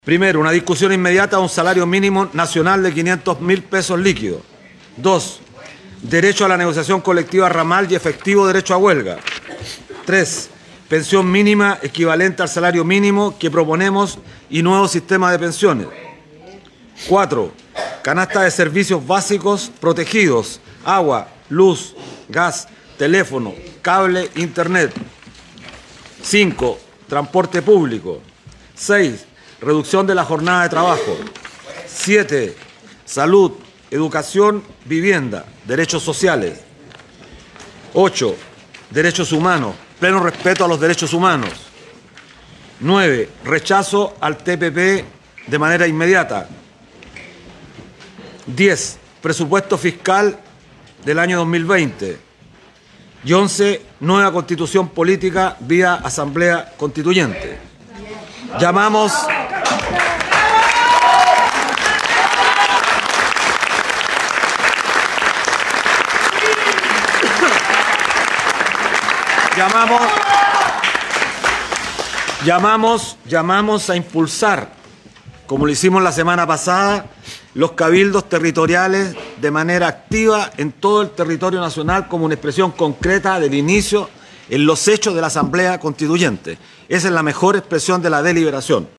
Primero, una discusión inmediata a un salario mínimo nacional de 500.000 pesos líquidos. 2. Derecho a la negociación colectiva ramal y efectivo derecho a huelga. 3. Pensión mínima equivalente al salario mínimo que proponemos y nuevo sistema de pensiones. 4. Canasta de servicios básicos protegidos: agua, luz, gas, teléfono, cable, internet. 5. Transporte público. 6. Reducción de la jornada de trabajo. 7. Salud, educación, vivienda, derechos sociales. 8. Derechos humanos, pleno respeto a los derechos humanos. 9. Rechazo al TPP de manera inmediata. 10. Presupuesto fiscal del año 2020. Y 11. Nueva constitución política vía asamblea constituyente. Llamamos a impulsar, como lo hicimos la semana pasada, los cabildos territoriales de manera activa en todo el territorio nacional como una expresión concreta del inicio en los hechos de la Asamblea Constituyente. Esa es la mejor expresión de la deliberación.